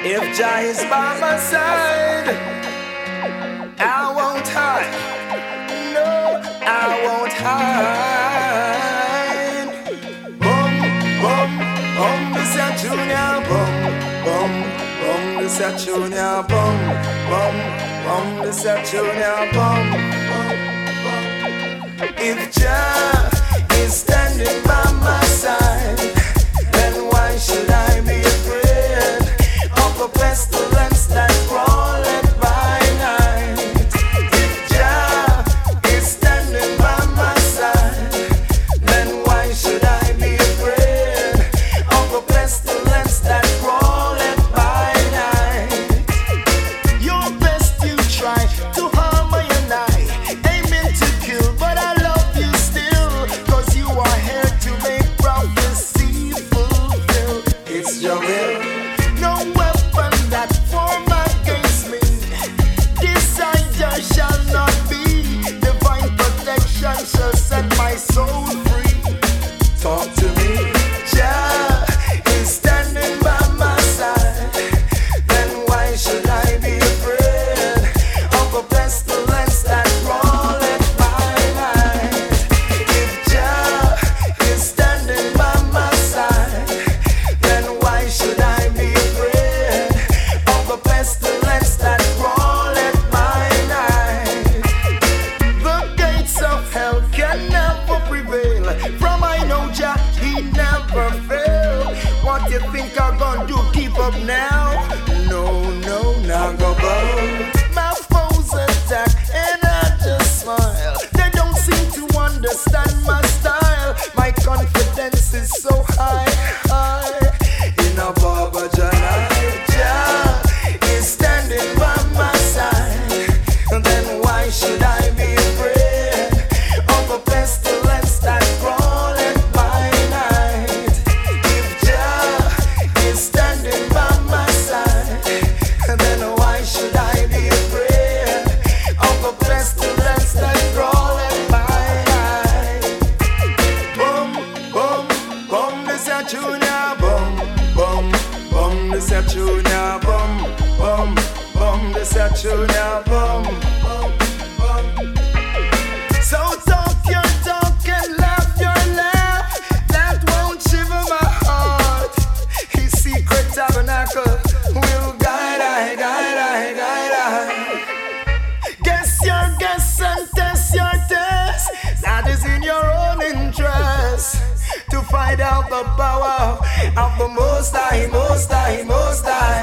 If Jah is by my side, I won't hide. No, I won't hide. Boom, boom, boom, this a junior. Boom, boom, boom, this a junior. Boom, boom, boom, this a junior. Boom, boom, boom. If Jah is standing by my side, then why should I be afraid of a pestilence that crawleth by night? If Jah is standing by my side, then why should I be afraid of a pestilence that crawleth by night? Your best you try to harm me and I, aiming to kill, but I love you still, 'cause you are here to make prophecy fulfill. It's your will. No weapon that form against me, desire shall not be. Divine protection shall set my soul free. Talk to me. Jah is standing by my side, then why should I be afraid of a pestilence that crawleth by night? If Jah is standing by my side, then why should I be afraid of a pestilence that crawleth by night? The gates of hell can never prevail. From I know Jah, he never fail. What you think I'm gonna do? Keep up now? No, no, not go bow. My foes attack and I just smile. They don't seem to understand my style. My confidence is so high, high. In a Baba Janai, Jah is standing by my side. Then why should I be afraid of a pestilence that crawleth by night? If Jah is standing by my side, then why should I be afraid of a pestilence that crawleth by night? Boom, boom, boom, this a junior. Boom, boom, boom, this a junior. Boom, boom, boom, this a junior. Boom, boom, boom. So talk your talk and laugh your laugh. That won't shiver my heart. His secret tabernacle will guide I, guide I, guide I. Guess your guess and test your test. That is in your own interest, to find out the power of the Most High, Most High, Most High.